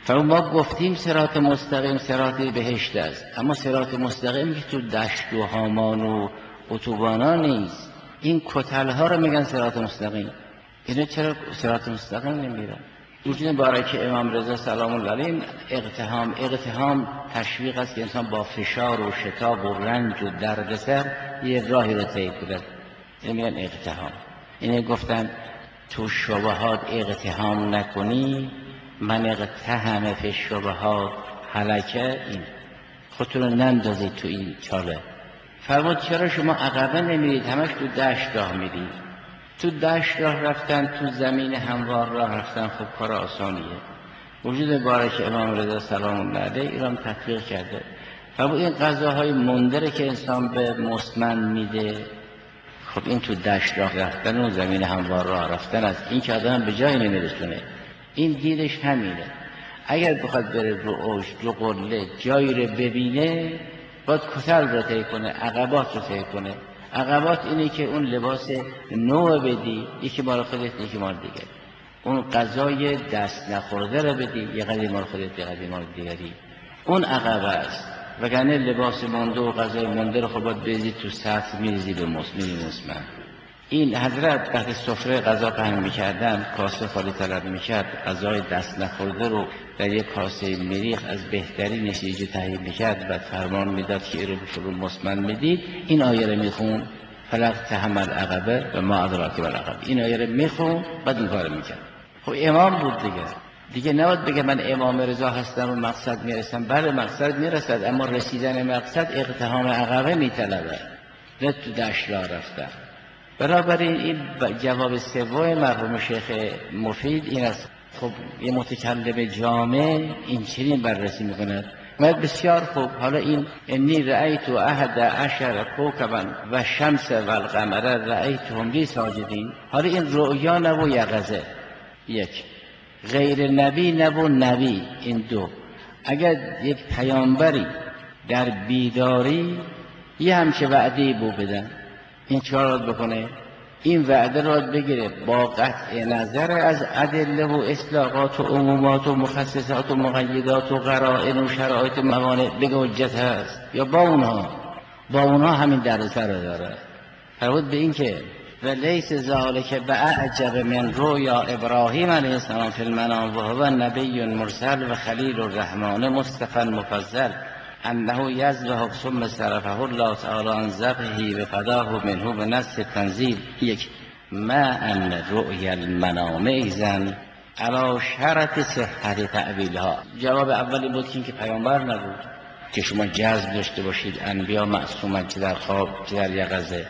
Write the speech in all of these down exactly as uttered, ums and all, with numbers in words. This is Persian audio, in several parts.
ما گفتیم صراط مستقیم صراط بهشت است، اما صراط مستقیم که تو دشت و هامان و اتوبانا نیست. این کتل ها رو میگن صراط مستقیم. اینا چرا صراط مستقیم نمیرن؟ وجود بارک امام رضا سلام الله علیه اقتحام اقتحام تشویق است که انسان با فشار و شتاب و رنج و دردسر یه راهی رو طی کند. این میگن اقتحام. اینه گفتن تو شبهات اقتحام نکنی، من اقتحم فی الشبهات هلکه. این خودتون رو نندازید تو این چاله. فرمود چرا شما عقبه نمیرید، همش تو دشت راه میرید؟ تو دشت راه رفتن، تو زمین هموار راه رفتن خب کار آسانیه. وجود بارک امام رضا سلام الله علیه ایران تطبیق کرده. فرمود این غذاهای مندره که انسان به مسمن میده، خب این تو دشت راه رفتن و زمین هموار راه رفتن است. این که آدم به جایی نمیرسونه. این دیدش همینه. اگر بخواد بره رو اوج رو قله جایی رو ببینه، باید کتل رو طی کنه، عقبات رو طی کنه. عقبات اینه که اون لباس نو بدی، یکی مال خودت یکی مال دیگر. اون غذای دست نخورده رو بدی، یه قدری مال خودت یه قدری مال دیگری. اون عقبه است. وگرنه لباس مونده و غذای مونده رو خب باید بریزی تو سطح، میریزی به مسمن. این حضرت تحت سفره غذا پهن میکردن، کاسه خالی طلب میکرد، غذای دست نخورده رو در یک کاسه مریخ از بهترین نتیجه تهیه میکرد و فرمان میداد که این رو به مسمن میدید. این آیه رو میخون فلق تحمل عقبه و ما ادراک بالعقبه. این آیه رو میخون بعد این کار میکرد. خب امام بود دیگه دیگه نباید بگه من امام رضا هستم و مقصد میرسم. بله مقصد میرسد، اما رسیدن مقصد اقتحام عقبه میطلبه، نه تو دشت راه رفتن. بنابراین این جواب سوم مرحوم شیخ مفید این است. خب یه متکلم جامع این چنین بررسی میکند. باید بسیار خوب. حالا این انی رأیت احد عشر کوکبا و شمس و القمر رأیتهم لی ساجدین. حالا این رؤیا نبو یقظه، یک. غیر نبی نبو نبی، این دو. اگر یک پیامبری در بیداری یه همچه وعده بو بدن، این چهار راز بکنه، این وعده را بگیره با قطع نظر از ادله و اصلاحات و عمومات و مخصصات و مقیدات و قرائن و شرایط موانع بگه حجت هست، یا با اونها با اونها همین دردسر رو داره. فرمود به این که و لیس ذالک باعجب من رؤیا ابراهیم علیه السلام فی المنام و هو نبی مرسل و خلیل الرحمن مصطفی مفضل انه یذبح ثم صرفه الله تعالی عن ذبحه بفداه منه بنص تنزیل. یک ما ان رؤیا المنام ایزن علی شرط صحت تأویلها. جواب اولی بود که پیامبر نبود که شما جذب داشته باشید انبیا معصومن چه در خواب چه در یقظه.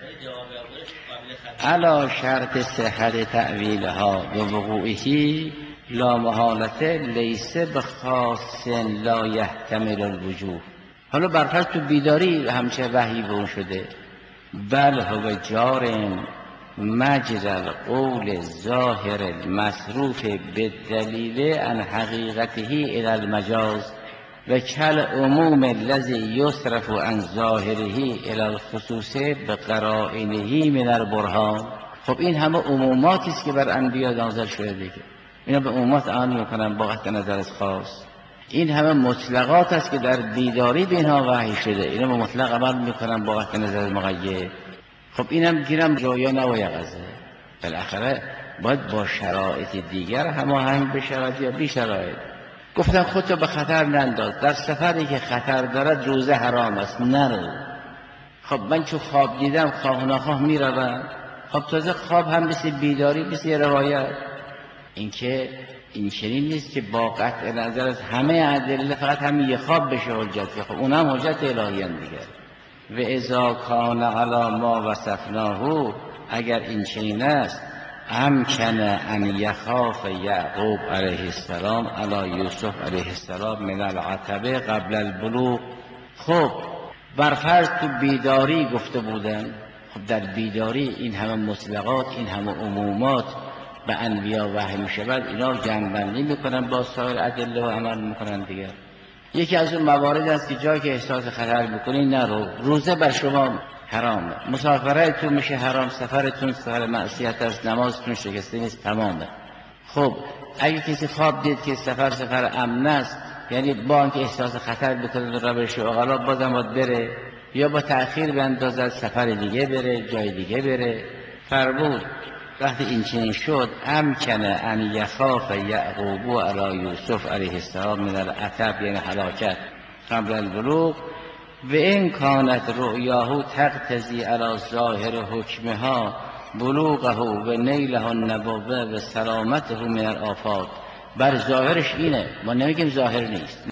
علی شرط صحت تأویلها و وقوعه لا محالت لیس بخاص لا یحتمل الوجوه. حالا برفرض تو بیداری همچه وحی بون شده، بل هو جار مجرى قول ظاهر مصروف بالدلیل عن حقیقته الى المجاز و کل عموم الذی یصرف عن ظاهره الى الخصوص بقرائنه من البرهان. خب این همه عموماتی است که بر انبیا نازل شده دیگه، اینا به عمومات عمل میکنن با قطع نظر از خاص. این همه مطلقات است که در بیداری به اینها وحی شده، اینا به مطلق عمل میکنن با قطع نظر از مقید. خب اینم گیرم رویا نه و یقظه. بالاخره باید با شرایط دیگر هماهنگ بشود یا بی شرایط. گفتن خودتو به خطر ننداز، در سفری که خطر دارد روزه حرام است، نرو. خب من چون خواب دیدم خواه نخواه میروم. خب تازه خواب هم مثل بیداری مثل روایت. این که این چنین نیست که با قطع نظر از همه ادله فقط همین یه خواب بشه حجت. خب اونم حجت الهی هم دیگه. و اذا کان علی ما وصفناه، اگر این چنین است امکن ان یخاف یعقوب علیه السلام علی یوسف علیه السلام من العتبه قبل البلوغ. خب برفرض تو بیداری گفته بودن، خب در بیداری این همه مطلقات این همه عمومات به انبیا وحی می شود، اینا جمع‌بندی میکنن با سایر ادله و عمل میکنن دیگه. یکی از اون موارد است که جایی که احساس خطر میکنی نرو، روزه بر شما حرامه، مسافرتون میشه حرام، سفرتون سفر معصیت است، نمازتون شکسته نیست، تمامه. خب اگه کسی خواب دید که سفر سفر امن است، یعنی با اینکه احساس خطر بکنه در روش اغلا بازم باید بره، یا با تأخیر بیندازد سفر دیگه بره، جای دیگه بره. فرمود وقتی این چنین شد امکن ان یخاف یعقوب علی یوسف علیه السلام من العتب، یعنی هلاکت قبل البلوغ، و این کانت رؤیاه تقتضی علی ظاهر حکمها بلوغه و نیله النبوه و سلامته من الآفات. بر ظاهرش اینه، ما نمیگیم ظاهر نیست.